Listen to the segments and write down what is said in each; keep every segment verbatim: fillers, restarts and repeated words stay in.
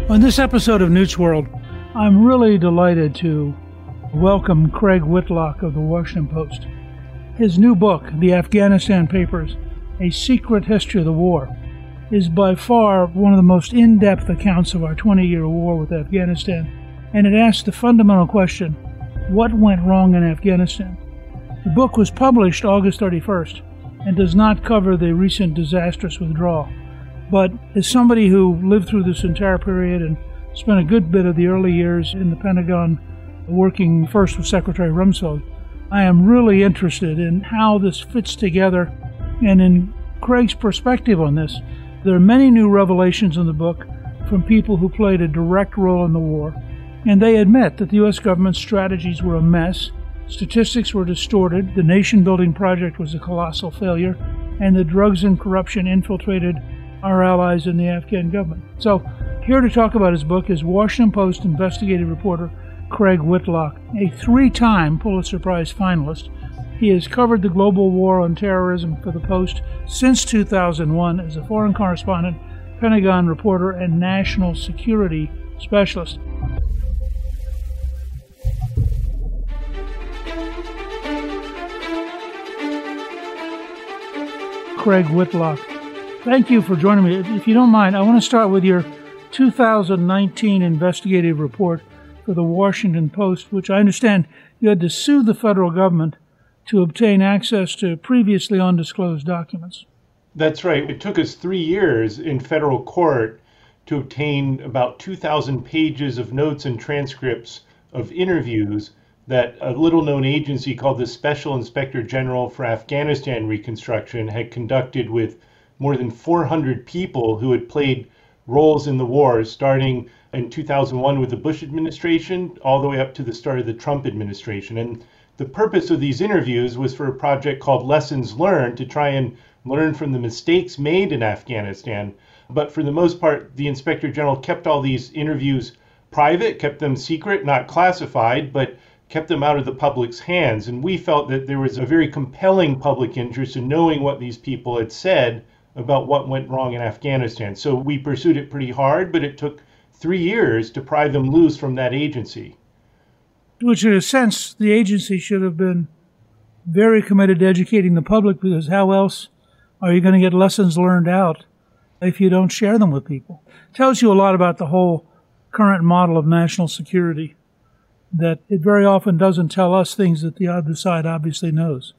On this episode of Newt's World, I'm really delighted to welcome Craig Whitlock of the Washington Post. His new book, The Afghanistan Papers, A Secret History of the War, is by far one of the most in-depth accounts of our twenty-year war with Afghanistan, and it asks the fundamental question, what went wrong in Afghanistan? The book was published August thirty-first and does not cover the recent disastrous withdrawal. But as somebody who lived through this entire period and spent a good bit of the early years in the Pentagon working first with Secretary Rumsfeld, I am really interested in how this fits together and in Craig's perspective on this. There are many new revelations in the book from people who played a direct role in the war, and they admit that the U S government's strategies were a mess, statistics were distorted, the nation-building project was a colossal failure, and the drugs and corruption infiltrated our allies in the Afghan government. So, here to talk about his book is Washington Post investigative reporter Craig Whitlock, a three-time Pulitzer Prize finalist. He has covered the global war on terrorism for the Post since two thousand one as a foreign correspondent, Pentagon reporter, and national security specialist. Craig Whitlock, thank you for joining me. If you don't mind, I want to start with your two thousand nineteen investigative report for the Washington Post, which I understand you had to sue the federal government to obtain access to previously undisclosed documents. That's right. It took us three years in federal court to obtain about two thousand pages of notes and transcripts of interviews that a little-known agency called the Special Inspector General for Afghanistan Reconstruction had conducted with more than four hundred people who had played roles in the war, starting in two thousand one with the Bush administration all the way up to the start of the Trump administration. And the purpose of these interviews was for a project called Lessons Learned, to try and learn from the mistakes made in Afghanistan. But for the most part, the Inspector General kept all these interviews private, kept them secret, not classified, but kept them out of the public's hands. And we felt that there was a very compelling public interest in knowing what these people had said about what went wrong in Afghanistan. So we pursued it pretty hard, but it took three years to pry them loose from that agency. Which, in a sense, the agency should have been very committed to educating the public, because how else are you going to get lessons learned out if you don't share them with people? It tells you a lot about the whole current model of national security, that it very often doesn't tell us things that the other side obviously knows.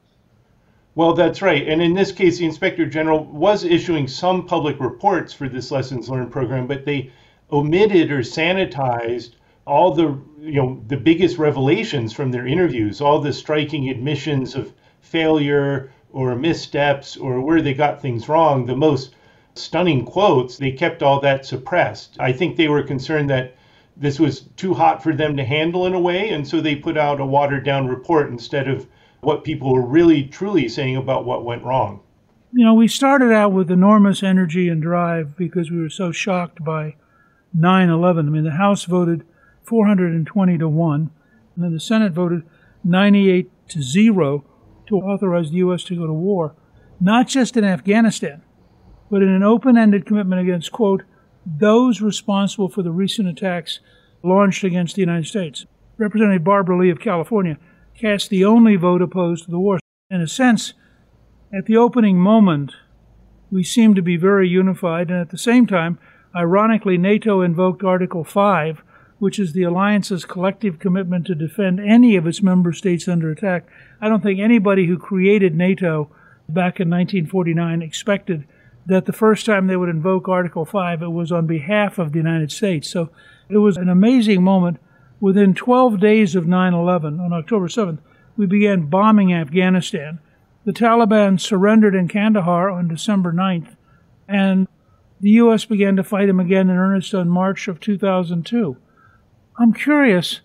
Well, that's right. And in this case, the Inspector General was issuing some public reports for this Lessons Learned program, but they omitted or sanitized all the, you know, the biggest revelations from their interviews, all the striking admissions of failure or missteps or where they got things wrong, the most stunning quotes. They kept all that suppressed. I think they were concerned that this was too hot for them to handle in a way, and so they put out a watered-down report instead of what people were really, truly saying about what went wrong. You know, we started out with enormous energy and drive because we were so shocked by nine eleven. I mean, the House voted four hundred twenty to one, and then the Senate voted ninety-eight to zero to authorize the U S to go to war, not just in Afghanistan, but in an open-ended commitment against, quote, those responsible for the recent attacks launched against the United States. Representative Barbara Lee of California cast the only vote opposed to the war. In a sense, at the opening moment, we seemed to be very unified, and at the same time, ironically, NATO invoked Article five, which is the alliance's collective commitment to defend any of its member states under attack. I don't think anybody who created NATO back in nineteen forty-nine expected that the first time they would invoke Article five, it was on behalf of the United States. So it was an amazing moment. Within twelve days of nine eleven, on October seventh, we began bombing Afghanistan. The Taliban surrendered in Kandahar on December ninth, and the U S began to fight them again in earnest on March of two thousand two. I'm curious,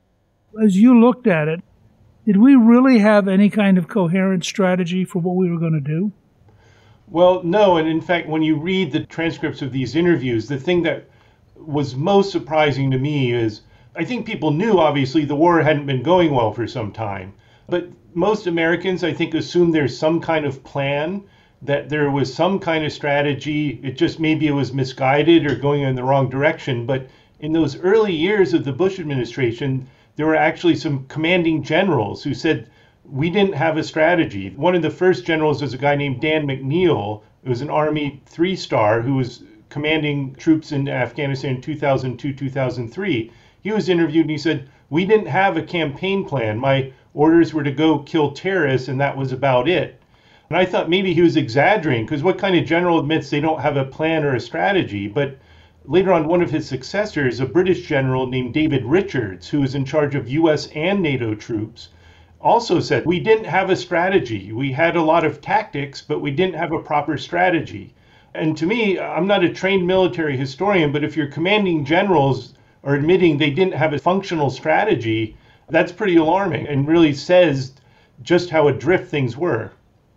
as you looked at it, did we really have any kind of coherent strategy for what we were going to do? Well, no, and in fact, when you read the transcripts of these interviews, the thing that was most surprising to me is, I think people knew, obviously, the war hadn't been going well for some time, but most Americans, I think, assume there's some kind of plan that there was some kind of strategy. It just maybe it was misguided or going in the wrong direction. But in those early years of the Bush administration, there were actually some commanding generals who said, we didn't have a strategy. One of the first generals was a guy named Dan McNeil. It was an Army three-star who was commanding troops in Afghanistan in two thousand two, two thousand three. He was interviewed and he said, we didn't have a campaign plan. My orders were to go kill terrorists and that was about it. And I thought maybe he was exaggerating, because what kind of general admits they don't have a plan or a strategy? But later on, one of his successors, a British general named David Richards, who was in charge of U S and NATO troops, also said, we didn't have a strategy. We had a lot of tactics, but we didn't have a proper strategy. And to me, I'm not a trained military historian, but if your commanding generals are admitting they didn't have a functional strategy, that's pretty alarming and really says just how adrift things were.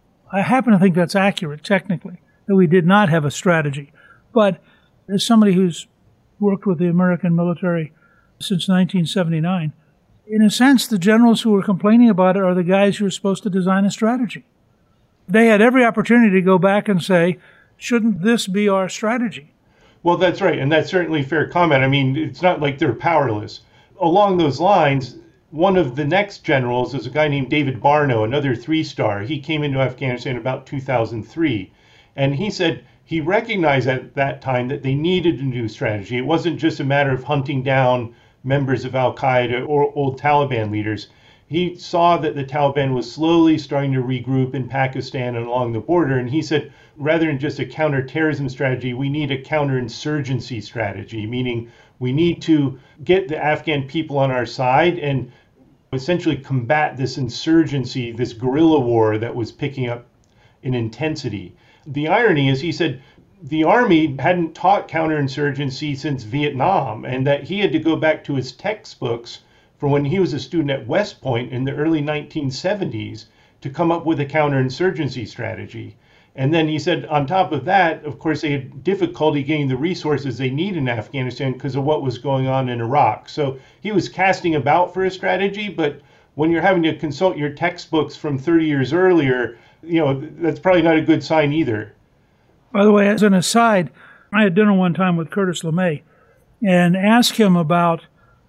I happen to think that's accurate, technically, that we did not have a strategy. But as somebody who's worked with the American military since nineteen seventy-nine, in a sense, the generals who are complaining about it are the guys who are supposed to design a strategy. They had every opportunity to go back and say, shouldn't this be our strategy? Well, that's right. And that's certainly a fair comment. I mean, it's not like they're powerless. Along those lines, one of the next generals is a guy named David Barno, another three-star. He came into Afghanistan about two thousand three. And he said he recognized at that time that they needed a new strategy. It wasn't just a matter of hunting down members of Al-Qaeda or old Taliban leaders. He saw that the Taliban was slowly starting to regroup in Pakistan and along the border. And he said, rather than just a counterterrorism strategy, we need a counterinsurgency strategy, meaning we need to get the Afghan people on our side and essentially combat this insurgency, this guerrilla war that was picking up in intensity. The irony is, he said, the Army hadn't taught counterinsurgency since Vietnam, and that he had to go back to his textbooks from when he was a student at West Point in the early nineteen seventies to come up with a counterinsurgency strategy. And then he said, on top of that, of course, they had difficulty getting the resources they need in Afghanistan because of what was going on in Iraq. So he was casting about for a strategy, but when you're having to consult your textbooks from thirty years earlier, you know, that's probably not a good sign either. By the way, as an aside, I had dinner one time with Curtis LeMay and asked him about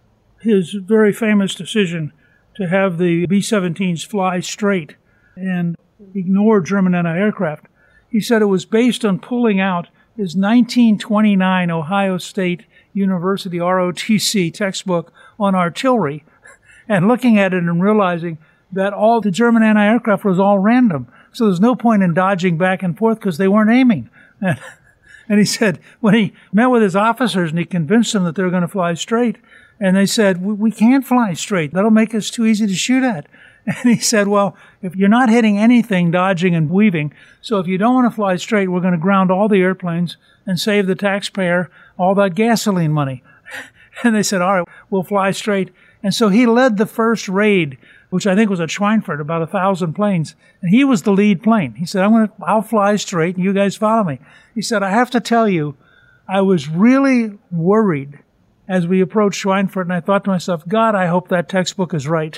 his very famous decision to have the B seventeens fly straight and ignore German anti-aircraft. He said it was based on pulling out his nineteen twenty-nine Ohio State University R O T C textbook on artillery and looking at it and realizing that all the German anti-aircraft was all random. So there's no point in dodging back and forth because they weren't aiming. And, and he said when he met with his officers and he convinced them that they were going to fly straight, and they said, we, we can't fly straight. That'll make us too easy to shoot at. And he said, well, if you're not hitting anything, dodging and weaving, so if you don't want to fly straight, we're going to ground all the airplanes and save the taxpayer all that gasoline money. And they said, all right, we'll fly straight. And so he led the first raid, which I think was at Schweinfurt, about a thousand planes. And he was the lead plane. He said, I'm going to, I'll fly straight and you guys follow me. He said, I have to tell you, I was really worried as we approached Schweinfurt, and I thought to myself, God, I hope that textbook is right.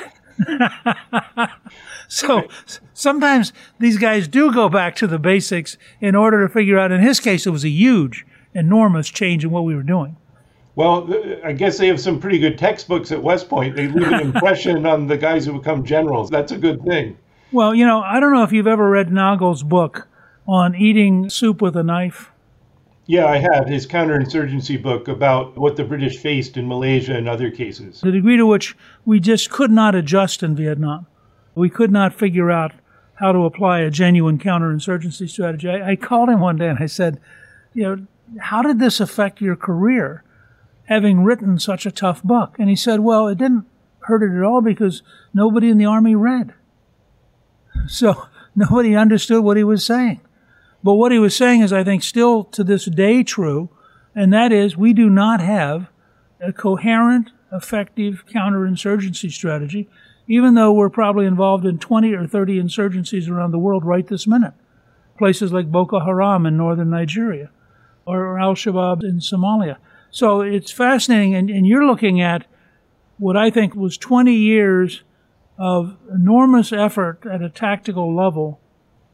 So sometimes these guys do go back to the basics in order to figure out, in his case, it was a huge, enormous change in what we were doing. Well, I guess they have some pretty good textbooks at West Point. They leave an impression on the guys who become generals. That's a good thing. Well, you know, I don't know if you've ever read Nagel's book on eating soup with a knife. Yeah, I have. His counterinsurgency book about what the British faced in Malaysia and other cases. The degree to which we just could not adjust in Vietnam. We could not figure out how to apply a genuine counterinsurgency strategy. I, I called him one day and I said, you know, how did this affect your career, having written such a tough book? And he said, well, it didn't hurt it at all because nobody in the Army read. So nobody understood what he was saying. But what he was saying is, I think, still to this day true, and that is we do not have a coherent, effective counterinsurgency strategy, even though we're probably involved in twenty or thirty insurgencies around the world right this minute. Places like Boko Haram in northern Nigeria or Al-Shabaab in Somalia. So it's fascinating, and, and you're looking at what I think was twenty years of enormous effort at a tactical level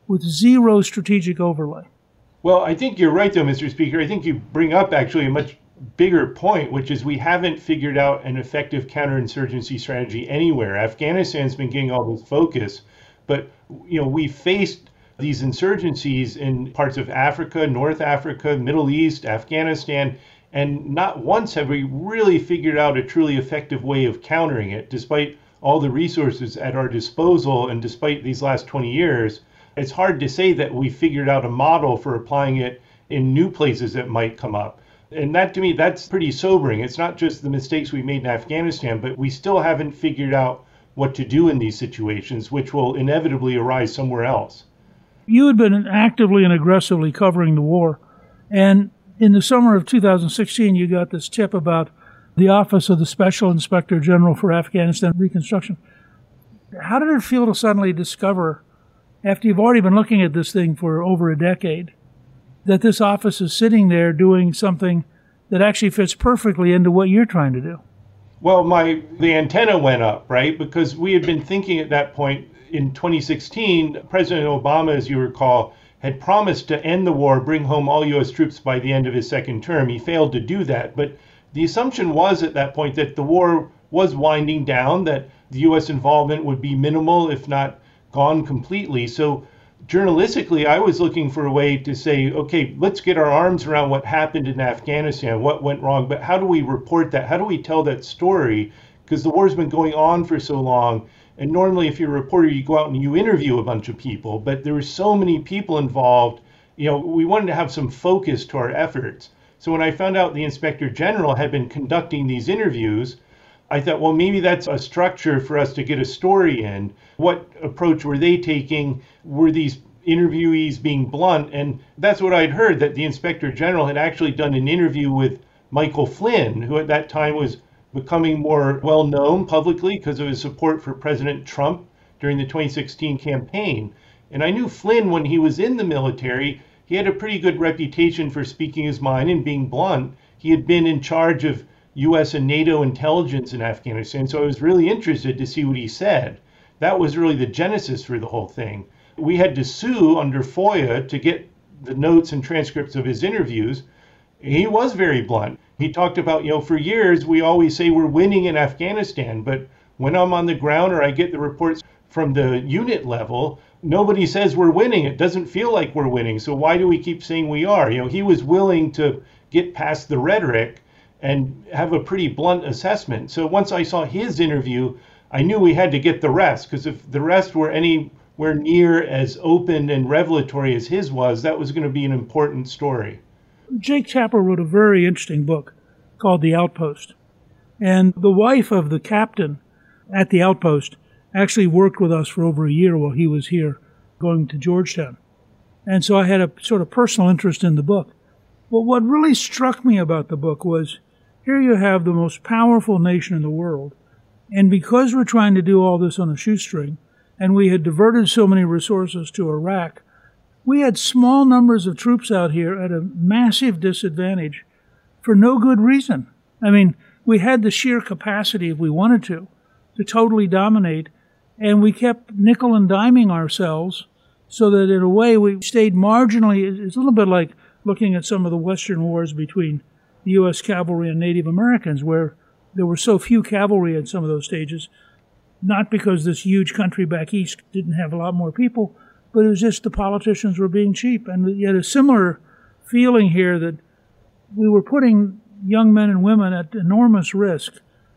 with zero strategic overlay. Well, I think you're right, though, Mister Speaker. I think you bring up actually a much bigger point, which is we haven't figured out an effective counterinsurgency strategy anywhere. Afghanistan's been getting all this focus, but you know, we faced these insurgencies in parts of Africa, North Africa, Middle East, Afghanistan, and not once have we really figured out a truly effective way of countering it, despite all the resources at our disposal and despite these last twenty years. It's hard to say that we figured out a model for applying it in new places that might come up. And that, to me, that's pretty sobering. It's not just the mistakes we made in Afghanistan, but we still haven't figured out what to do in these situations, which will inevitably arise somewhere else. You had been actively and aggressively covering the war. And in the summer of two thousand sixteen, you got this tip about the Office of the Special Inspector General for Afghanistan Reconstruction. How did it feel to suddenly discover, after you've already been looking at this thing for over a decade, that this office is sitting there doing something that actually fits perfectly into what you're trying to do? Well, my the antenna went up, right? Because we had been thinking at that point in twenty sixteen, President Obama, as you recall, had promised to end the war, bring home all U S troops by the end of his second term. He failed to do that. But the assumption was at that point that the war was winding down, that the U S involvement would be minimal, if not gone completely. So journalistically, I was looking for a way to say, okay, let's get our arms around what happened in Afghanistan, what went wrong, but how do we report that? How do we tell that story? Because the war's been going on for so long. And normally, if you're a reporter, you go out and you interview a bunch of people, but there were so many people involved. You know, we wanted to have some focus to our efforts. So when I found out the Inspector General had been conducting these interviews, I thought, well, maybe that's a structure for us to get a story in. What approach were they taking? Were these interviewees being blunt? And that's what I'd heard, that the Inspector General had actually done an interview with Michael Flynn, who at that time was becoming more well-known publicly because of his support for President Trump during the twenty sixteen campaign. And I knew Flynn, when he was in the military, he had a pretty good reputation for speaking his mind and being blunt. He had been in charge of U S and NATO intelligence in Afghanistan, so I was really interested to see what he said. That was really the genesis for the whole thing. We had to sue under FOIA to get the notes and transcripts of his interviews. He was very blunt. He talked about, you know, for years, we always say we're winning in Afghanistan, but when I'm on the ground or I get the reports from the unit level, nobody says we're winning. It doesn't feel like we're winning. So why do we keep saying we are? You know, he was willing to get past the rhetoric and have a pretty blunt assessment. So once I saw his interview, I knew we had to get the rest, because if the rest were anywhere near as open and revelatory as his was, that was going to be an important story. Jake Tapper wrote a very interesting book called The Outpost. And the wife of the captain at The Outpost actually worked with us for over a year while he was here going to Georgetown. And so I had a sort of personal interest in the book. But what really struck me about the book was, here you have the most powerful nation in the world, and because we're trying to do all this on a shoestring, and we had diverted so many resources to Iraq, we had small numbers of troops out here at a massive disadvantage for no good reason. I mean, we had the sheer capacity, if we wanted to, to totally dominate, and we kept nickel and diming ourselves so that in a way we stayed marginally. It's a little bit like looking at some of the Western wars between the U S cavalry and Native Americans, where there were so few cavalry at some of those stages, not because this huge country back east didn't have a lot more people, but it was just the politicians were being cheap. And you had a similar feeling here that we were putting young men and women at enormous risk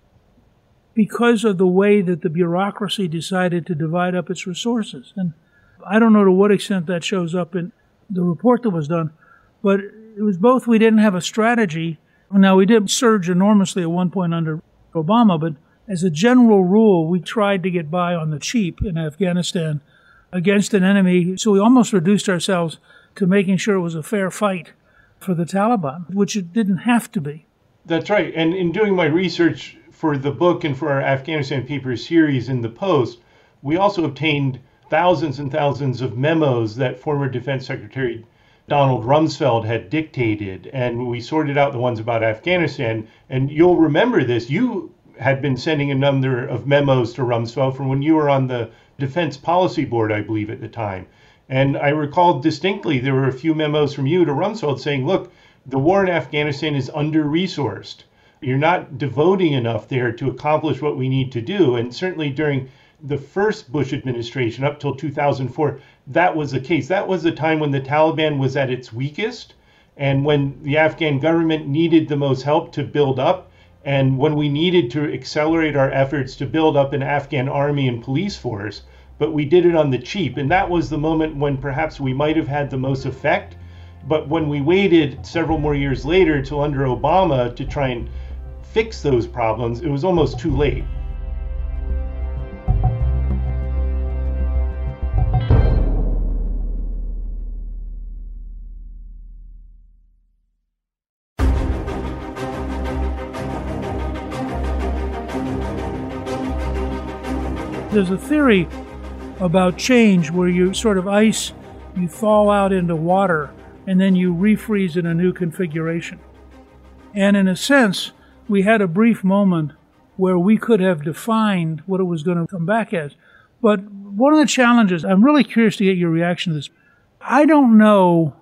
because of the way that the bureaucracy decided to divide up its resources. And I don't know to what extent that shows up in the report that was done, but it was both we didn't have a strategy. Now, we did surge enormously at one point under Obama, but as a general rule, we tried to get by on the cheap in Afghanistan against an enemy. So we almost reduced ourselves to making sure it was a fair fight for the Taliban, which it didn't have to be. That's right. And in doing my research for the book and for our Afghanistan Papers series in the Post, we also obtained thousands and thousands of memos that former Defense Secretary Donald Rumsfeld had dictated, and we sorted out the ones about Afghanistan. And you'll remember this. You had been sending a number of memos to Rumsfeld from when you were on the Defense Policy Board, I believe, at the time. And I recall distinctly there were a few memos from you to Rumsfeld saying, look, the war in Afghanistan is under-resourced. You're not devoting enough there to accomplish what we need to do. And certainly during the first Bush administration up till two thousand four, that was the case. That was the time when the Taliban was at its weakest and when the Afghan government needed the most help to build up, and when we needed to accelerate our efforts to build up an Afghan army and police force, but we did it on the cheap. And that was the moment when perhaps we might have had the most effect. But when we waited several more years later till under Obama to try and fix those problems, it was almost too late. There's a theory about change where you sort of ice, you thaw out into water, and then you refreeze in a new configuration. And in a sense, we had a brief moment where we could have defined what it was going to come back as. But one of the challenges, I'm really curious to get your reaction to this. I don't know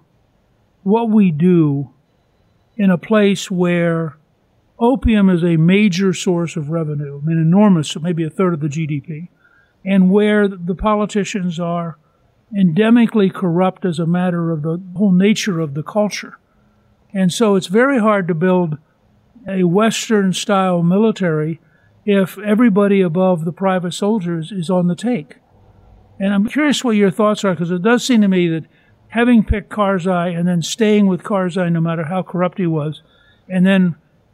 what we do in a place where opium is a major source of revenue, I mean enormous, maybe a third of the G D P, and where the politicians are endemically corrupt as a matter of the whole nature of the culture. And so it's very hard to build a Western-style military if everybody above the private soldiers is on the take. And I'm curious what your thoughts are, because it does seem to me that having picked Karzai and then staying with Karzai no matter how corrupt he was, and then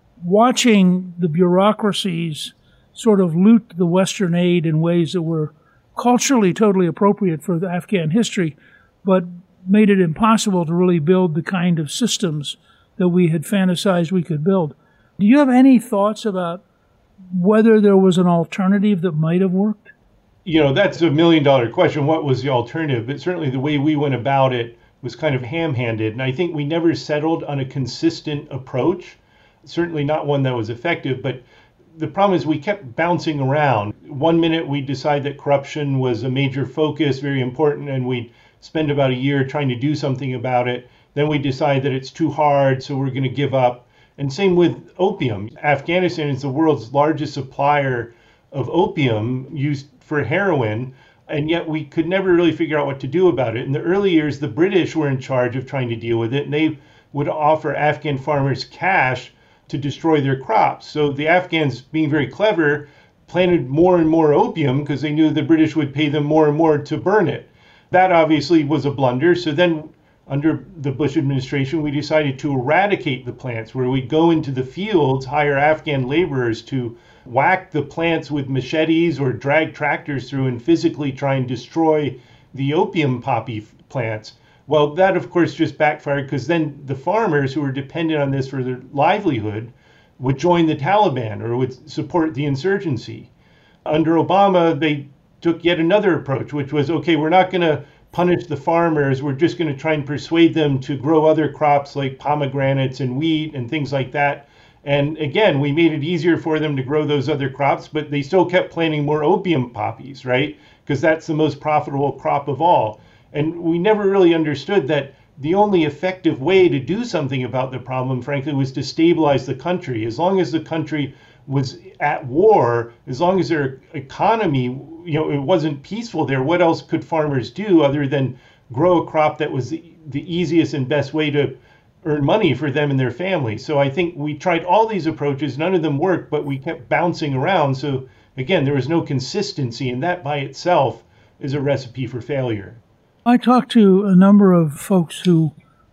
watching the bureaucracies sort of loot the Western aid in ways that were culturally totally appropriate for the Afghan history, but made it impossible to really build the kind of systems that we had fantasized we could build. Do you have any thoughts about whether there was an alternative that might have worked? You know, that's a million dollar question. What was the alternative? But certainly the way we went about it was kind of ham-handed. And I think we never settled on a consistent approach, certainly not one that was effective. But the problem is we kept bouncing around. One minute we'd decide that corruption was a major focus, very important, and we'd spend about a year trying to do something about it. Then we'd decide that it's too hard, so we're going to give up. And same with opium. Afghanistan is the world's largest supplier of opium used for heroin, and yet we could never really figure out what to do about it. In the early years, the British were in charge of trying to deal with it, and they would offer Afghan farmers cash to destroy their crops. So the Afghans, being very clever, planted more and more opium because they knew the British would pay them more and more to burn it. That obviously was a blunder. So then under the Bush administration, we decided to eradicate the plants, where we'd go into the fields, hire Afghan laborers to whack the plants with machetes or drag tractors through and physically try and destroy the opium poppy plants. Well, that, of course, just backfired because then the farmers who were dependent on this for their livelihood would join the Taliban or would support the insurgency. Under Obama, they took yet another approach, which was, okay, we're not going to punish the farmers. We're just going to try and persuade them to grow other crops like pomegranates and wheat and things like that. And again, we made it easier for them to grow those other crops, but they still kept planting more opium poppies, right? Because that's the most profitable crop of all. And we never really understood that the only effective way to do something about the problem, frankly, was to stabilize the country. As long as the country was at war, as long as their economy, you know, it wasn't peaceful there, what else could farmers do other than grow a crop that was the, the easiest and best way to earn money for them and their families? So I think we tried all these approaches, none of them worked, but we kept bouncing around. So again, there was no consistency, and that by itself is a recipe for failure. I talked to a number of folks who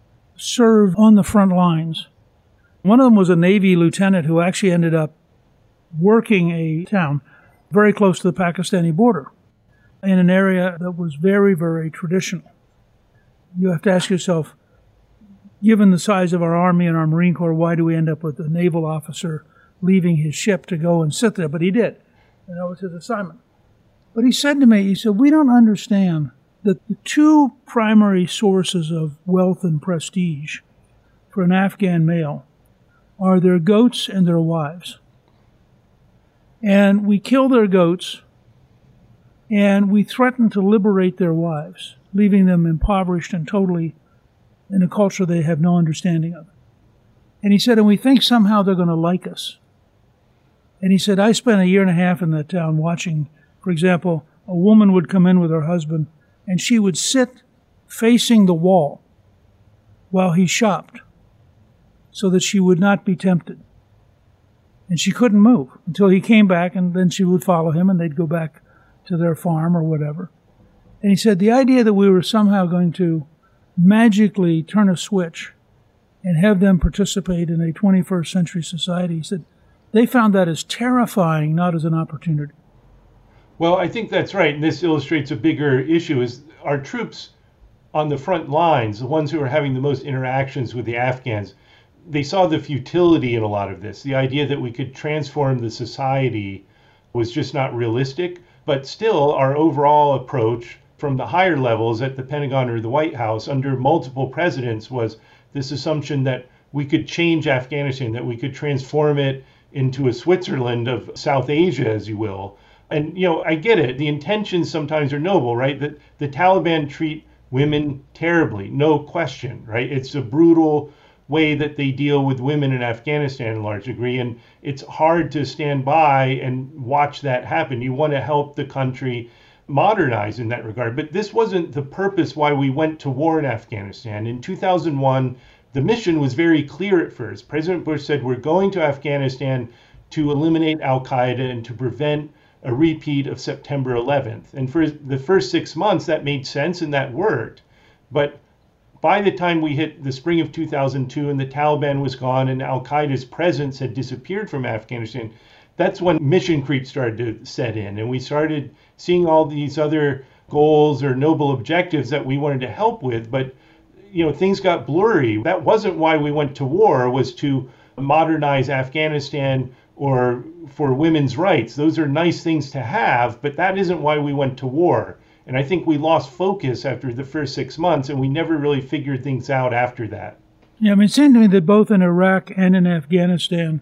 served on the front lines. One of them was a Navy lieutenant who actually ended up working a town very close to the Pakistani border in an area that was very, very traditional. You have to ask yourself, given the size of our Army and our Marine Corps, why do we end up with a naval officer leaving his ship to go and sit there? But he did, and that was his assignment. But he said to me, he said, we don't understand that the two primary sources of wealth and prestige for an Afghan male are their goats and their wives. And we kill their goats, And we threatened to liberate their wives, leaving them impoverished and totally in a culture they have no understanding of. And he said, and we think somehow they're going to like us. And he said, I spent a year and a half in that town watching, for example, a woman would come in with her husband, and she would sit facing the wall while he shopped so that she would not be tempted. And she couldn't move until he came back, and then she would follow him, and they'd go back to their farm or whatever. And he said the idea that we were somehow going to magically turn a switch and have them participate in a twenty-first century society, he said they found that as terrifying, not as an opportunity. Well, I think that's right. And this illustrates a bigger issue is our troops on the front lines, the ones who are having the most interactions with the Afghans, they saw the futility in a lot of this. The idea that we could transform the society was just not realistic. But still, our overall approach from the higher levels at the Pentagon or the White House under multiple presidents was this assumption that we could change Afghanistan, that we could transform it into a Switzerland of South Asia, as you will. And, you know, I get it. The intentions sometimes are noble, right? That the Taliban treat women terribly, no question, right? It's a brutal way that they deal with women in Afghanistan in a large degree. And it's hard to stand by and watch that happen. You want to help the country modernize in that regard. But this wasn't the purpose why we went to war in Afghanistan. In two thousand one, the mission was very clear at first. President Bush said, we're going to Afghanistan to eliminate al-Qaeda and to prevent a repeat of September eleventh. And for the first six months, that made sense and that worked. But by the time we hit the spring of two thousand two and the Taliban was gone and al-Qaeda's presence had disappeared from Afghanistan, that's when mission creep started to set in. And we started seeing all these other goals or noble objectives that we wanted to help with. But, you know, things got blurry. That wasn't why we went to war, was to modernize Afghanistan or for women's rights. Those are nice things to have, but that isn't why we went to war. And I think we lost focus after the first six months, and we never really figured things out after that. Yeah, I mean, it seemed to me that both in Iraq and in Afghanistan,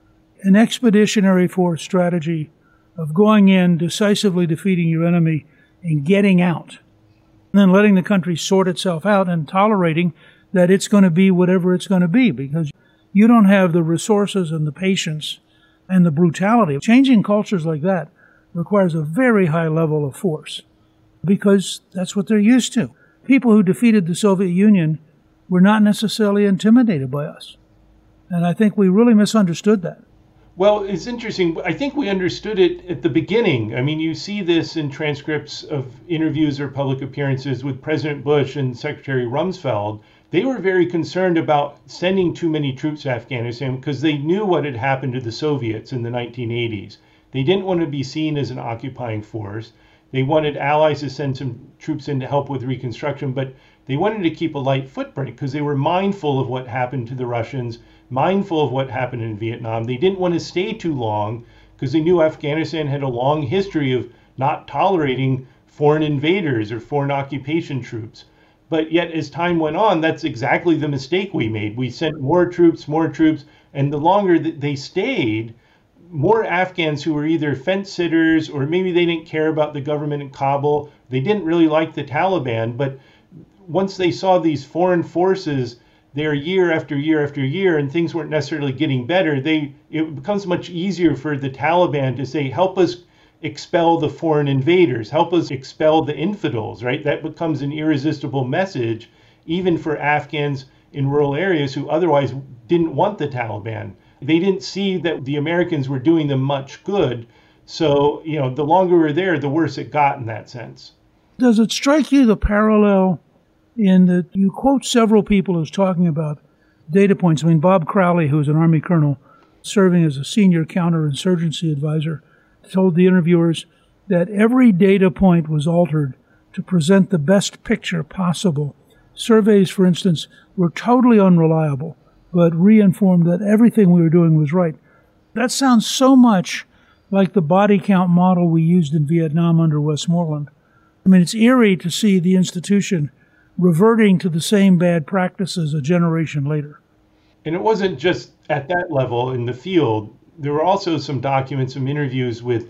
an expeditionary force strategy of going in, decisively defeating your enemy, and getting out, and then letting the country sort itself out and tolerating that it's going to be whatever it's going to be, because you don't have the resources and the patience and the brutality. Changing cultures like that requires a very high level of force, because that's what they're used to. People who defeated the Soviet Union were not necessarily intimidated by us. And I think we really misunderstood that. Well, it's interesting. I think we understood it at the beginning. I mean, you see this in transcripts of interviews or public appearances with President Bush and Secretary Rumsfeld. They were very concerned about sending too many troops to Afghanistan because they knew what had happened to the Soviets in the nineteen eighties. They didn't want to be seen as an occupying force. They wanted allies to send some troops in to help with reconstruction, but they wanted to keep a light footprint because they were mindful of what happened to the Russians, mindful of what happened in Vietnam. They didn't want to stay too long because they knew Afghanistan had a long history of not tolerating foreign invaders or foreign occupation troops. But yet, as time went on, that's exactly the mistake we made. We sent more troops, more troops, and the longer that they stayed, more Afghans who were either fence sitters or maybe they didn't care about the government in Kabul. They didn't really like the Taliban, but once they saw these foreign forces there year after year after year and things weren't necessarily getting better, they it becomes much easier for the Taliban to say, help us expel the foreign invaders, help us expel the infidels, right? That becomes an irresistible message, even for Afghans in rural areas who otherwise didn't want the Taliban. They didn't see that the Americans were doing them much good. So, you know, the longer we're there, the worse it got in that sense. Does it strike you the parallel in that you quote several people as talking about data points? I mean, Bob Crowley, who was an Army colonel serving as a senior counterinsurgency advisor, told the interviewers that every data point was altered to present the best picture possible. Surveys, for instance, were totally unreliable, but reinformed that everything we were doing was right. That sounds so much like the body count model we used in Vietnam under Westmoreland. I mean, it's eerie to see the institution reverting to the same bad practices a generation later. And it wasn't just at that level in the field. There were also some documents, some interviews with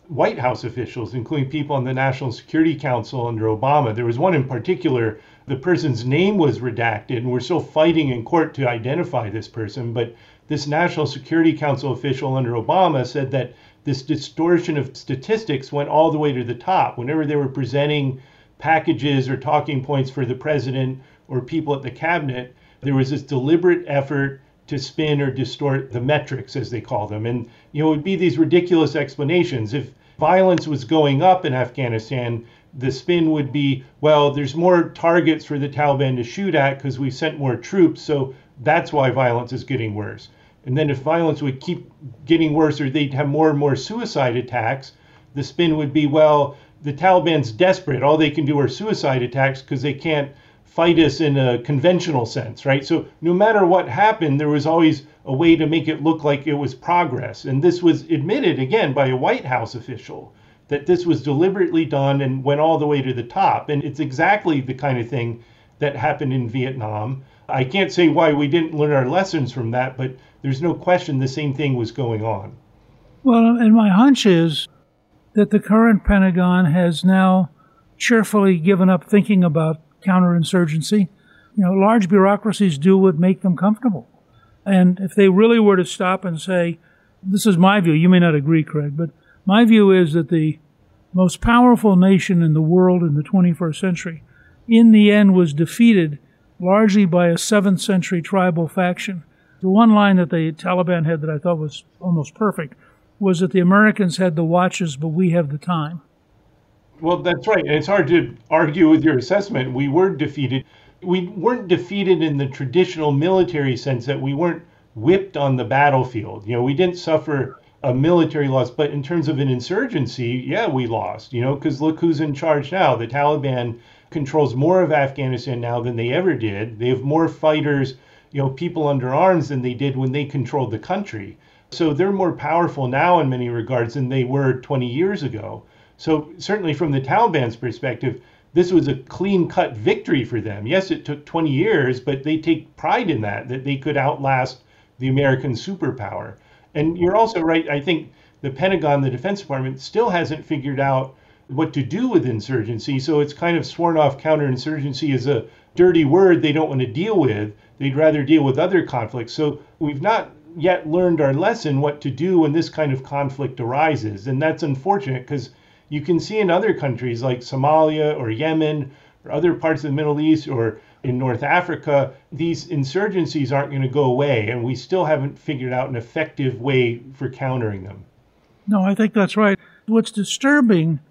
White House officials, including people on the National Security Council under Obama. There was one in particular, the person's name was redacted, and we're still fighting in court to identify this person. But this National Security Council official under Obama said that this distortion of statistics went all the way to the top. Whenever they were presenting packages or talking points for the president or people at the cabinet, there was this deliberate effort to spin or distort the metrics, as they call them. And, you know, it would be these ridiculous explanations. If violence was going up in Afghanistan, the spin would be, well, there's more targets for the Taliban to shoot at because we sent more troops, so that's why violence is getting worse. And then if violence would keep getting worse or they'd have more and more suicide attacks, the spin would be, well, the Taliban's desperate. All they can do are suicide attacks because they can't fight us in a conventional sense, right? So no matter what happened, there was always a way to make it look like it was progress. And this was admitted, again, by a White House official, that this was deliberately done and went all the way to the top. And it's exactly the kind of thing that happened in Vietnam. I can't say why we didn't learn our lessons from that, but there's no question the same thing was going on. Well, and my hunch is that the current Pentagon has now cheerfully given up thinking about counterinsurgency. You know, large bureaucracies do what make them comfortable. And if they really were to stop and say, this is my view, you may not agree, Craig, but my view is that the most powerful nation in the world in the twenty-first century, in the end, was defeated largely by a seventh century tribal faction. The one line that the Taliban had that I thought was almost perfect was that the Americans had the watches, but we have the time. Well, that's right. And it's hard to argue with your assessment. We were defeated. We weren't defeated in the traditional military sense that we weren't whipped on the battlefield. You know, we didn't suffer a military loss, but in terms of an insurgency, yeah, we lost, you know, because look who's in charge now. The Taliban controls more of Afghanistan now than they ever did. They have more fighters, you know, people under arms than they did when they controlled the country. So they're more powerful now in many regards than they were twenty years ago. So certainly from the Taliban's perspective, this was a clean-cut victory for them. Yes, it took twenty years, but they take pride in that, that they could outlast the American superpower. And you're also right. I think the Pentagon, the Defense Department, still hasn't figured out what to do with insurgency. So it's kind of sworn off counterinsurgency as a dirty word they don't want to deal with. They'd rather deal with other conflicts. So we've not yet learned our lesson what to do when this kind of conflict arises. And that's unfortunate because you can see in other countries like Somalia or Yemen or other parts of the Middle East or in North Africa, these insurgencies aren't going to go away, and we still haven't figured out an effective way for countering them. No, I think that's right. What's disturbing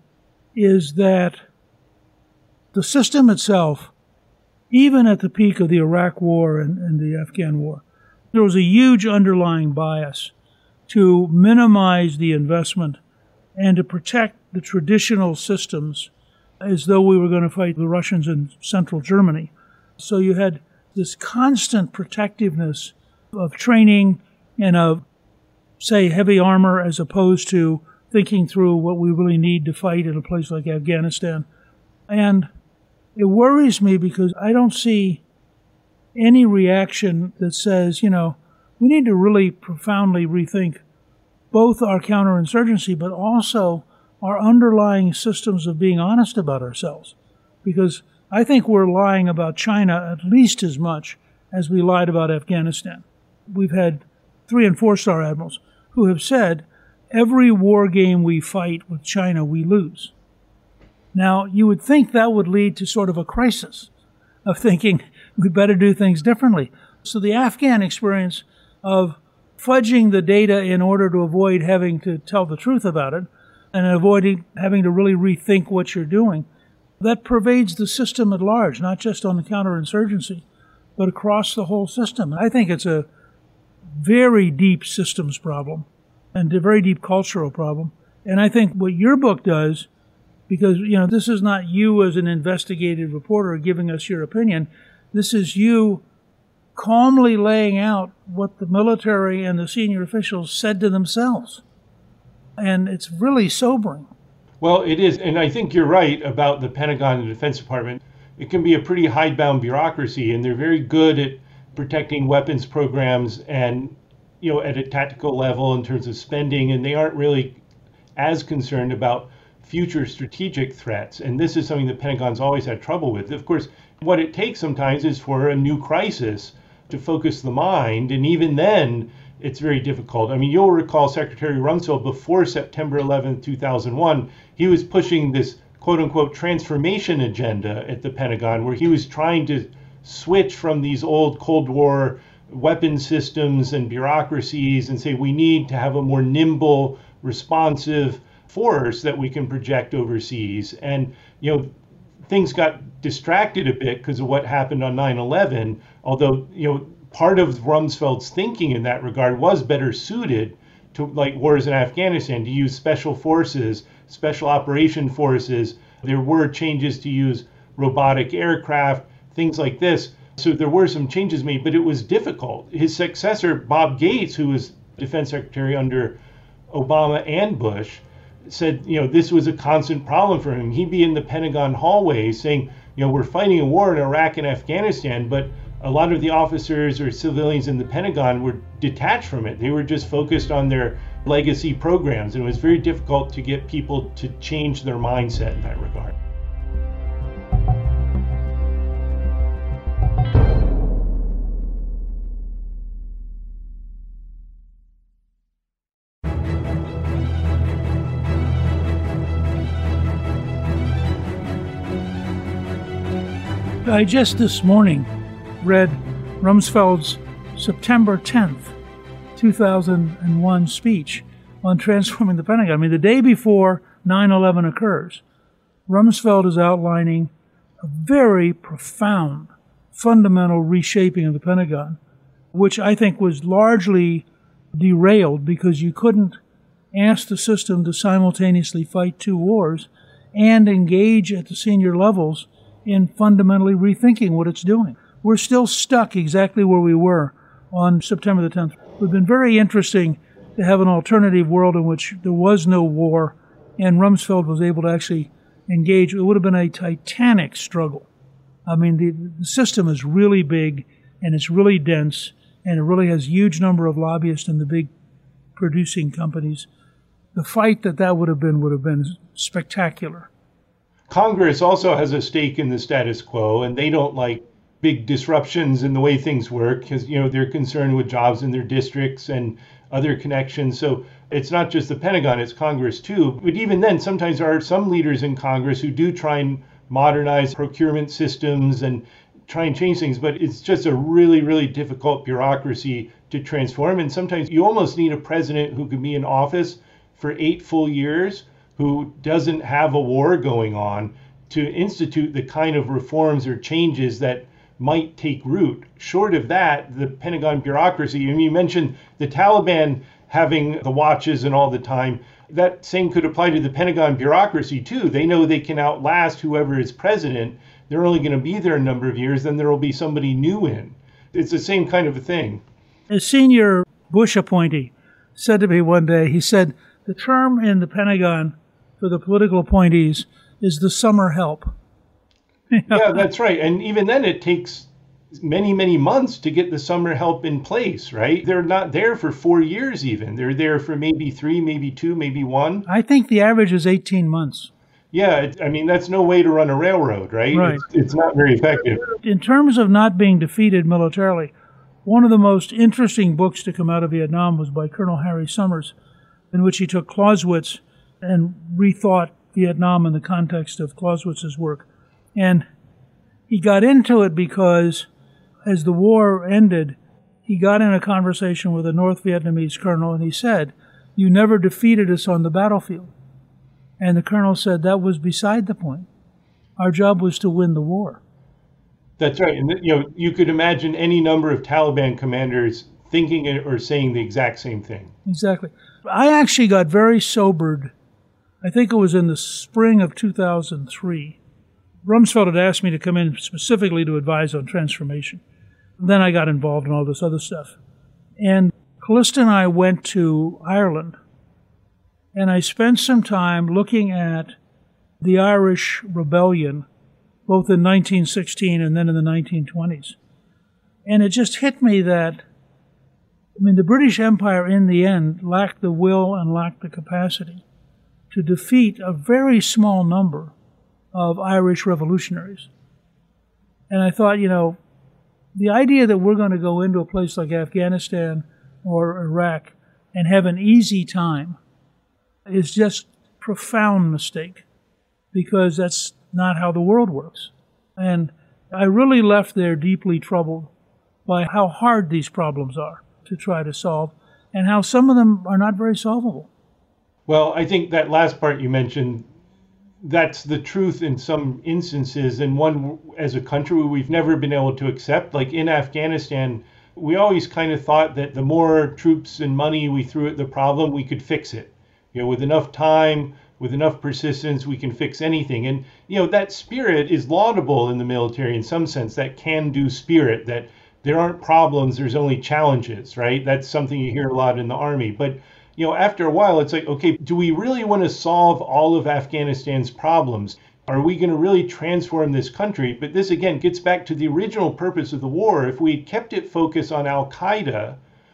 is that the system itself, even at the peak of the Iraq War and, and the Afghan War, there was a huge underlying bias to minimize the investment and to protect the traditional systems as though we were going to fight the Russians in central Germany. So you had this constant protectiveness of training and of, say, heavy armor as opposed to thinking through what we really need to fight in a place like Afghanistan. And it worries me because I don't see any reaction that says, you know, we need to really profoundly rethink both our counterinsurgency, but also our underlying systems of being honest about ourselves. Because I think we're lying about China at least as much as we lied about Afghanistan. We've had three and four star admirals who have said, every war game we fight with China, we lose. Now, you would think that would lead to sort of a crisis of thinking we better do things differently. So the Afghan experience of fudging the data in order to avoid having to tell the truth about it and avoiding having to really rethink what you're doing, that pervades the system at large, not just on the counterinsurgency, but across the whole system. I think it's a very deep systems problem and a very deep cultural problem. And I think what your book does, because, you know, this is not you as an investigative reporter giving us your opinion, this is you calmly laying out what the military and the senior officials said to themselves. And it's really sobering. Well, it is. And I think you're right about the Pentagon and the Defense Department. It can be a pretty hidebound bureaucracy, and they're very good at protecting weapons programs and, you know, at a tactical level in terms of spending, and they aren't really as concerned about future strategic threats. And this is something the Pentagon's always had trouble with. Of course, what it takes sometimes is for a new crisis to focus the mind. And even then, it's very difficult. I mean, you'll recall Secretary Rumsfeld before September eleventh, two thousand one, he was pushing this quote unquote transformation agenda at the Pentagon, where he was trying to switch from these old Cold War weapon systems and bureaucracies and say we need to have a more nimble, responsive force that we can project overseas. And, you know, things got distracted a bit because of what happened on nine eleven, although, you know, part of Rumsfeld's thinking in that regard was better suited to like wars in Afghanistan, to use special forces, special operation forces. There were changes to use robotic aircraft, things like this. So there were some changes made, but it was difficult. His successor, Bob Gates, who was defense secretary under Obama and Bush, said, you know, this was a constant problem for him. He'd be in the Pentagon hallways saying, you know, we're fighting a war in Iraq and Afghanistan, but a lot of the officers or civilians in the Pentagon were detached from it. They were just focused on their legacy programs, and it was very difficult to get people to change their mindset in that regard. I just this morning read Rumsfeld's September tenth, two thousand one speech on transforming the Pentagon. I mean, the day before nine eleven occurs, Rumsfeld is outlining a very profound, fundamental reshaping of the Pentagon, which I think was largely derailed because you couldn't ask the system to simultaneously fight two wars and engage at the senior levels in fundamentally rethinking what it's doing. We're still stuck exactly where we were on September the tenth. It would have been very interesting to have an alternative world in which there was no war and Rumsfeld was able to actually engage. It would have been a titanic struggle. I mean, the, the system is really big and it's really dense and it really has a huge number of lobbyists in the big producing companies. The fight that that would have been would have been spectacular. Congress also has a stake in the status quo, and they don't like big disruptions in the way things work because, you know, they're concerned with jobs in their districts and other connections. So it's not just the Pentagon, it's Congress too. But even then, sometimes there are some leaders in Congress who do try and modernize procurement systems and try and change things, but it's just a really, really difficult bureaucracy to transform. And sometimes you almost need a president who can be in office for eight full years, who doesn't have a war going on, to institute the kind of reforms or changes that might take root. Short of that, the Pentagon bureaucracy, and you mentioned the Taliban having the watches and all the time, that same could apply to the Pentagon bureaucracy too. They know they can outlast whoever is president. They're only going to be there a number of years, then there will be somebody new in. It's the same kind of a thing. A senior Bush appointee said to me one day, he said, the term in the Pentagon for the political appointees is the summer help. Yeah, that's right. And even then it takes many, many months to get the summer help in place, right? They're not there for four years even. They're there for maybe three, maybe two, maybe one. I think the average is eighteen months. Yeah, it, I mean, that's no way to run a railroad, right? Right. It's, it's not very effective. In terms of not being defeated militarily, one of the most interesting books to come out of Vietnam was by Colonel Harry Summers, in which he took Clausewitz and rethought Vietnam in the context of Clausewitz's work. And he got into it because as the war ended, he got in a conversation with a North Vietnamese colonel and he said, you never defeated us on the battlefield. And the colonel said that was beside the point. Our job was to win the war. That's right. And, you know, you could imagine any number of Taliban commanders thinking or saying the exact same thing. Exactly. I actually got very sobered. I think it was in the spring of two thousand three. Rumsfeld had asked me to come in specifically to advise on transformation. Then I got involved in all this other stuff. And Callista and I went to Ireland, and I spent some time looking at the Irish rebellion, both in nineteen sixteen and then in the nineteen twenties. And it just hit me that, I mean, the British Empire in the end lacked the will and lacked the capacity to defeat a very small number of Irish revolutionaries. And I thought, you know, the idea that we're going to go into a place like Afghanistan or Iraq and have an easy time is just a profound mistake, because that's not how the world works. And I really left there deeply troubled by how hard these problems are to try to solve and how some of them are not very solvable. Well, I think that last part you mentioned, that's the truth in some instances, and one as a country we've never been able to accept. Like in Afghanistan, we always kind of thought that the more troops and money we threw at the problem, we could fix it. You know, with enough time, with enough persistence, we can fix anything. And, you know, that spirit is laudable in the military in some sense, that can-do spirit, that there aren't problems, there's only challenges, right? That's something you hear a lot in the Army. But, you know, after a while, it's like, okay, do we really want to solve all of Afghanistan's problems? Are we going to really transform this country? But this, again, gets back to the original purpose of the war. If we kept it focused on Al-Qaeda,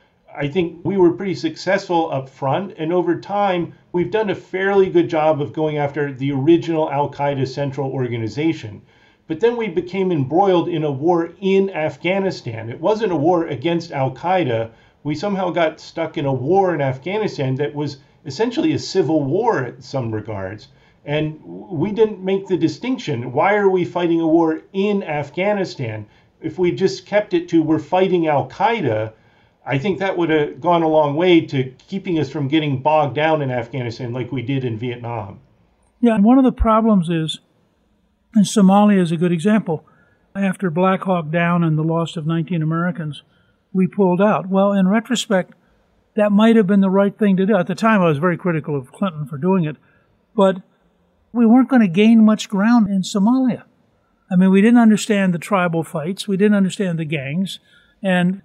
I think we were pretty successful up front. And over time, we've done a fairly good job of going after the original Al-Qaeda central organization. But then we became embroiled in a war in Afghanistan. It wasn't a war against Al-Qaeda. We somehow got stuck in a war in Afghanistan that was essentially a civil war in some regards. And we didn't make the distinction. Why are we fighting a war in Afghanistan? If we just kept it to we're fighting Al-Qaeda, I think that would have gone a long way to keeping us from getting bogged down in Afghanistan like we did in Vietnam. Yeah, and one of the problems is, and Somalia is a good example, after Black Hawk Down and the loss of nineteen Americans, we pulled out. Well, in retrospect, that might have been the right thing to do. At the time, I was very critical of Clinton for doing it, but we weren't going to gain much ground in Somalia. I mean, we didn't understand the tribal fights, we didn't understand the gangs, and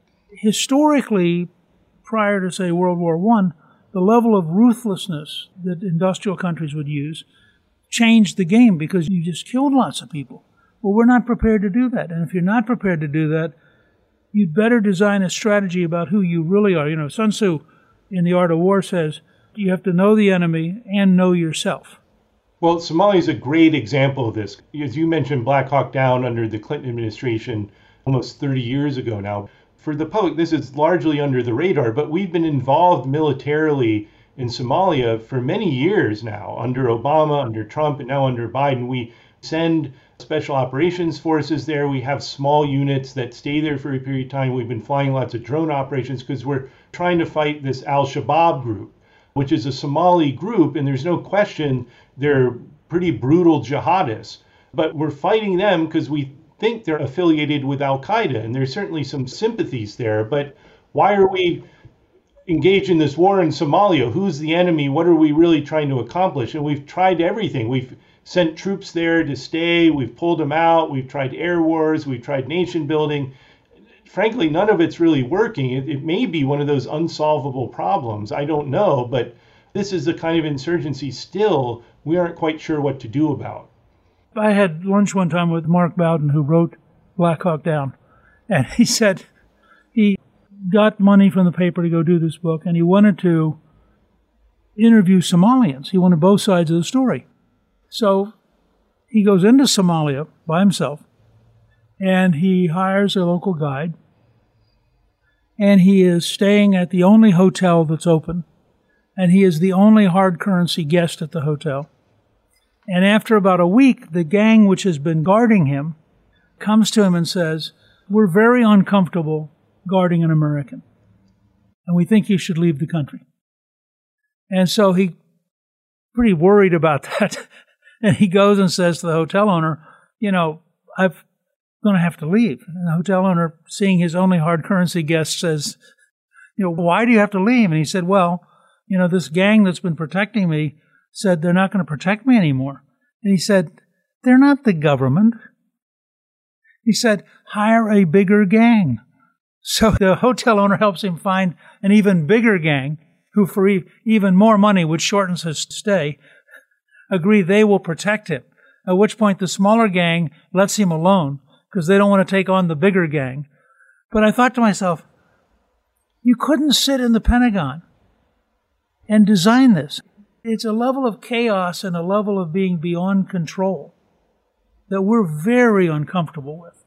historically, prior to, say, World War One, the level of ruthlessness that industrial countries would use changed the game because you just killed lots of people. Well, we're not prepared to do that. And if you're not prepared to do that, you'd better design a strategy about who you really are. You know, Sun Tzu in The Art of War says, you have to know the enemy and know yourself. Well, Somalia is a great example of this. As you mentioned, Black Hawk Down under the Clinton administration almost thirty years ago now. For the public, this is largely under the radar, but we've been involved militarily in Somalia for many years now, under Obama, under Trump, and now under Biden. We send special operations forces there. We have small units that stay there for a period of time. We've been flying lots of drone operations because we're trying to fight this Al-Shabaab group, which is a Somali group, and there's no question they're pretty brutal jihadists. But we're fighting them because we think they're affiliated with Al-Qaeda, and there's certainly some sympathies there. But why are we engaged in this war in Somalia? Who's the enemy? What are we really trying to accomplish? And we've tried everything. We've sent troops there to stay. We've pulled them out. We've tried air wars. We've tried nation building. Frankly, none of it's really working. It, it may be one of those unsolvable problems. I don't know, but this is the kind of insurgency still we aren't quite sure what to do about. I had lunch one time with Mark Bowden, who wrote Black Hawk Down, and he said he got money from the paper to go do this book, and he wanted to interview Somalians. He wanted both sides of the story. So he goes into Somalia by himself, and he hires a local guide, and he is staying at the only hotel that's open, and he is the only hard currency guest at the hotel. And after about a week, the gang which has been guarding him comes to him and says, we're very uncomfortable guarding an American, and we think you should leave the country. And so he, pretty worried about that, and he goes and says to the hotel owner, you know, I'm going to have to leave. And the hotel owner, seeing his only hard currency guest, says, you know, why do you have to leave? And he said, well, you know, this gang that's been protecting me said they're not going to protect me anymore. And he said, they're not the government. He said, hire a bigger gang. So the hotel owner helps him find an even bigger gang who, for e- even more money, which shortens his stay, agree they will protect him. At which point the smaller gang lets him alone because they don't want to take on the bigger gang. But I thought to myself, you couldn't sit in the Pentagon and design this. It's a level of chaos and a level of being beyond control that we're very uncomfortable with.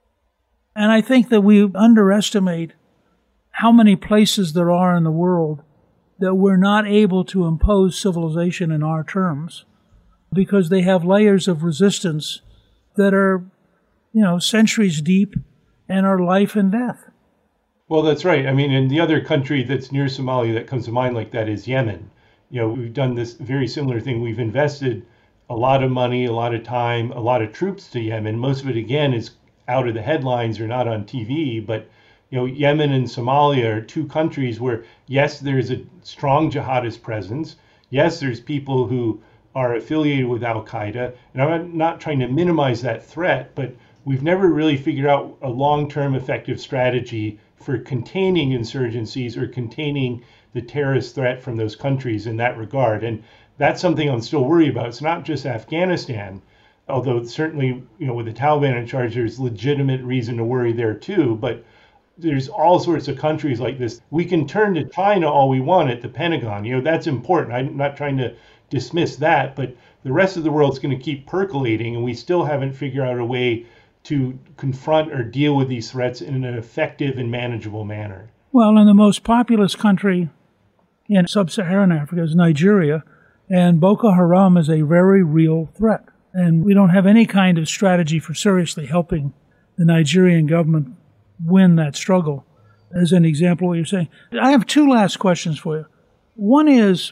And I think that we underestimate how many places there are in the world that we're not able to impose civilization in our terms because they have layers of resistance that are, you know, centuries deep and are life and death. Well, that's right. I mean, and the other country that's near Somalia that comes to mind like that is Yemen. You know, we've done this very similar thing. We've invested a lot of money, a lot of time, a lot of troops to Yemen. Most of it, again, is out of the headlines or not on T V. But, you know, Yemen and Somalia are two countries where, yes, there's a strong jihadist presence. Yes, there's people who are affiliated with al-Qaeda. And I'm not trying to minimize that threat, but we've never really figured out a long-term effective strategy for containing insurgencies or containing the terrorist threat from those countries in that regard. And that's something I'm still worried about. It's not just Afghanistan, although certainly, you know, with the Taliban in charge, there's legitimate reason to worry there too. But there's all sorts of countries like this. We can turn to China all we want at the Pentagon. You know, that's important. I'm not trying to dismiss that, but the rest of the world's going to keep percolating, and we still haven't figured out a way to confront or deal with these threats in an effective and manageable manner. Well, in the most populous country in sub-Saharan Africa is Nigeria, and Boko Haram is a very real threat. And we don't have any kind of strategy for seriously helping the Nigerian government win that struggle, as an example of what you're saying. I have two last questions for you. One is,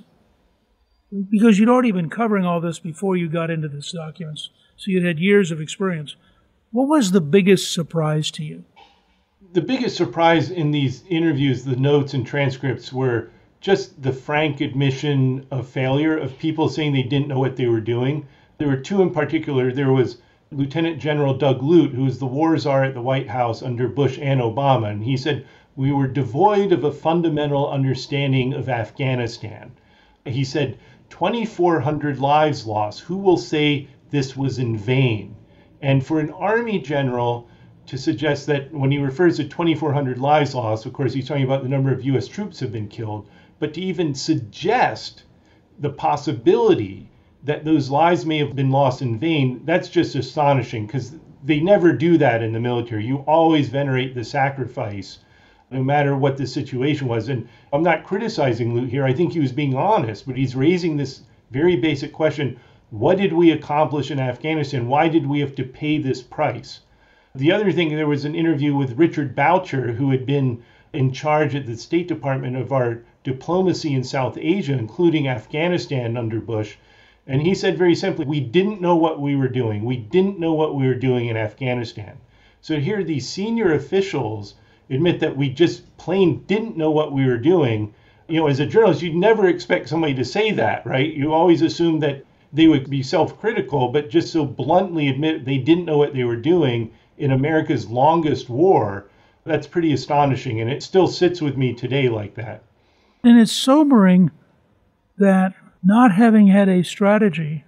because you'd already been covering all this before you got into these documents, so you'd had years of experience. What was the biggest surprise to you? The biggest surprise in these interviews, the notes and transcripts, were just the frank admission of failure, of people saying they didn't know what they were doing. There were two in particular. There was Lieutenant General Doug Lute, who was the war czar at the White House under Bush and Obama. And he said, "We were devoid of a fundamental understanding of Afghanistan." He said, twenty-four hundred lives lost. Who will say this was in vain? And for an Army general to suggest that when he refers to twenty-four hundred lives lost, of course, he's talking about the number of U S troops have been killed, but to even suggest the possibility that those lives may have been lost in vain, that's just astonishing, because they never do that in the military. You always venerate the sacrifice, no matter what the situation was. And I'm not criticizing Lute here. I think he was being honest, but he's raising this very basic question. What did we accomplish in Afghanistan? Why did we have to pay this price? The other thing, there was an interview with Richard Boucher, who had been in charge at the State Department of our diplomacy in South Asia, including Afghanistan under Bush. And he said very simply, we didn't know what we were doing. We didn't know what we were doing in Afghanistan. So here these senior officials admit that we just plain didn't know what we were doing. You know, as a journalist, you'd never expect somebody to say that, right? You always assume that they would be self-critical, but just so bluntly admit they didn't know what they were doing in America's longest war, that's pretty astonishing. And it still sits with me today like that. And it's sobering that not having had a strategy,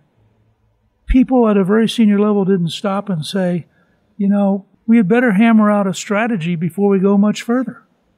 people at a very senior level didn't stop and say, you know, we had better hammer out a strategy before we go much further.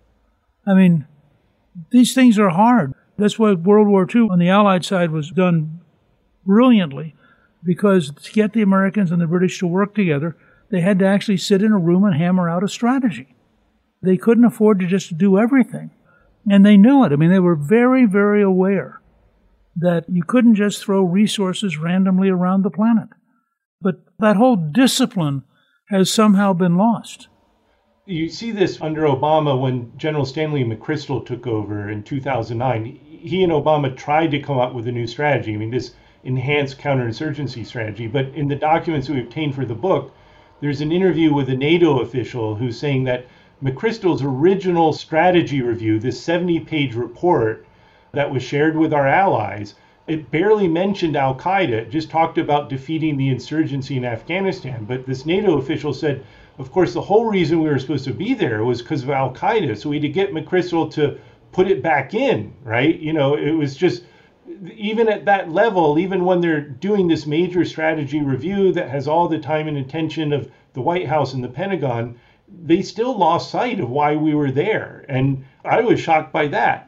I mean, these things are hard. That's why World War Two on the Allied side was done brilliantly, because to get the Americans and the British to work together, they had to actually sit in a room and hammer out a strategy. They couldn't afford to just do everything. And they knew it. I mean, they were very, very aware that you couldn't just throw resources randomly around the planet. But that whole discipline has somehow been lost. You see this under Obama when General Stanley McChrystal took over in two thousand nine. He and Obama tried to come up with a new strategy. I mean, this enhanced counterinsurgency strategy. But in the documents we obtained for the book, there's an interview with a NATO official who's saying that McChrystal's original strategy review, this seventy-page report that was shared with our allies, it barely mentioned al-Qaeda. It just talked about defeating the insurgency in Afghanistan. But this NATO official said, of course, the whole reason we were supposed to be there was because of al-Qaeda. So we had to get McChrystal to put it back in, right? You know, it was just, even at that level, even when they're doing this major strategy review that has all the time and attention of the White House and the Pentagon, they still lost sight of why we were there. And I was shocked by that.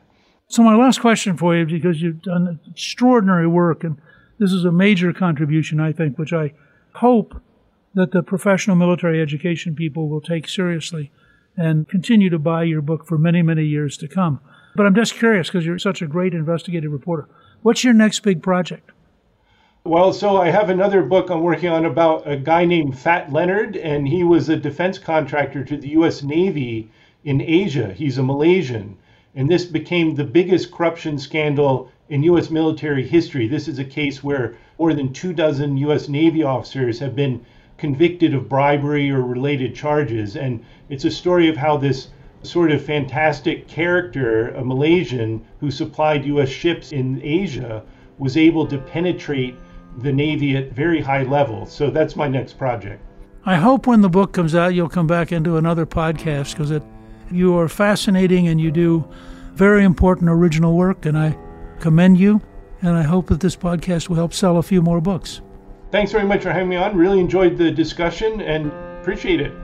So my last question for you, because you've done extraordinary work, and this is a major contribution, I think, which I hope that the professional military education people will take seriously and continue to buy your book for many, many years to come. But I'm just curious, because you're such a great investigative reporter. What's your next big project? Well, so I have another book I'm working on about a guy named Fat Leonard, and he was a defense contractor to the U S Navy in Asia. He's a Malaysian, and this became the biggest corruption scandal in U S military history. This is a case where more than two dozen U S Navy officers have been convicted of bribery or related charges, and it's a story of how this sort of fantastic character, a Malaysian who supplied U S ships in Asia, was able to penetrate the Navy at very high levels. So that's my next project. I hope when the book comes out, you'll come back and do another podcast, because it you are fascinating and you do very important original work, and I commend you, and I hope that this podcast will help sell a few more books. Thanks very much for having me on. Really enjoyed the discussion and appreciate it.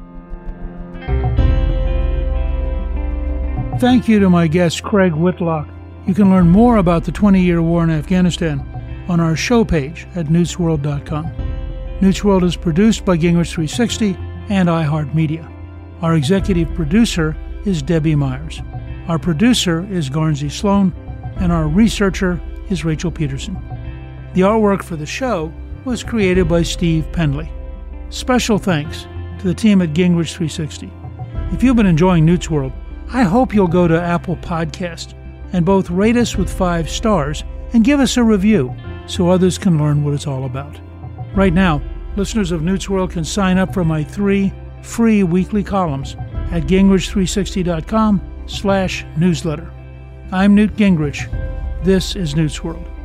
Thank you to my guest, Craig Whitlock. You can learn more about the twenty-year war in Afghanistan on our show page at newts world dot com. Newts World is produced by Gingrich three sixty and iHeartMedia. Our executive producer is Debbie Myers. Our producer is Garnsey Sloan, and our researcher is Rachel Peterson. The artwork for the show was created by Steve Pendley. Special thanks to the team at Gingrich three sixty. If you've been enjoying Newts World, I hope you'll go to Apple Podcast and both rate us with five stars and give us a review so others can learn what it's all about. Right now, listeners of Newts World can sign up for my three free weekly columns at gingrich three sixty dot com slash newsletter. I'm Newt Gingrich. This is Newts World.